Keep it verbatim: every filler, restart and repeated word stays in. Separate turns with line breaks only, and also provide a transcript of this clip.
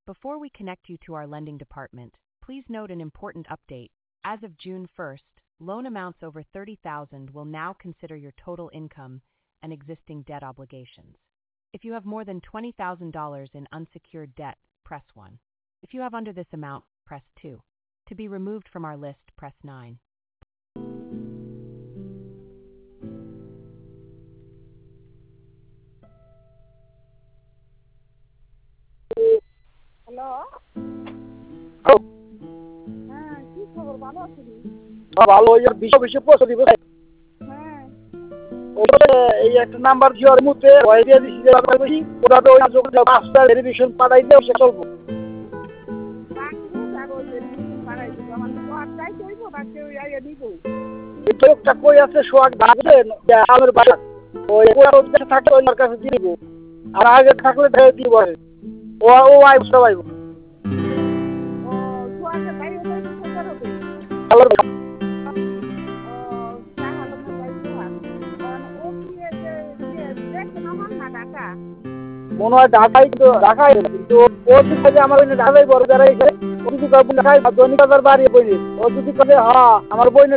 Before we connect you to our lending department, please note an important update. As of June first, loan amounts over thirty thousand dollars will now consider your total income and existing debt obligations. If you have more than twenty thousand dollars in unsecured debt, press one. If you have under this amount, press two. To be removed from our list, press nine.
Hello,
hello.
হ্যাঁ কি খবর, ভালো আছিস?
হ্যাঁ, ভালো। ওই যে বিশ বিশে পৌঁছে দিব।
হ্যাঁ
ওটা এই একটা নাম্বার জিওর মধ্যে ওই দিয়ে দিছি যে আপনার বেশি ওটা তো ওই যখন পাঁচটা ভেরিফিকেশন পাঠাই দিও সে চলবো।
ডাকবো আর ওই ভেরিফিকেশন বাড়াই দিব। আমার তো আর চাই কইব ডাকতে ওই আইয়া দিব।
এই লোকটা কই আছে সোহাগ ডাকছেন আমার বাসা ওই ওর কাছে থাকে ওই ওর কাছে দিব আর আগে থাকলে ধরে দিব ও ও আই সবাই
ও সোহাগে ভাই ওই কোথায় হবে?
হ্যালো।
ও তাহলে না ভাই সোহাগ ও কি এই যে দেখে না মান না ঢাকা
মনে হয় ঢাকায় কিন্তু ঢাকায় কিন্তু ও যদি আমার ওই ঢাকায় বড় যারা এসে ও যদি ঢাকায় দৈনিক বাজার বাড়িয়ে বইনি ও যদি বলে হ্যাঁ আমার বই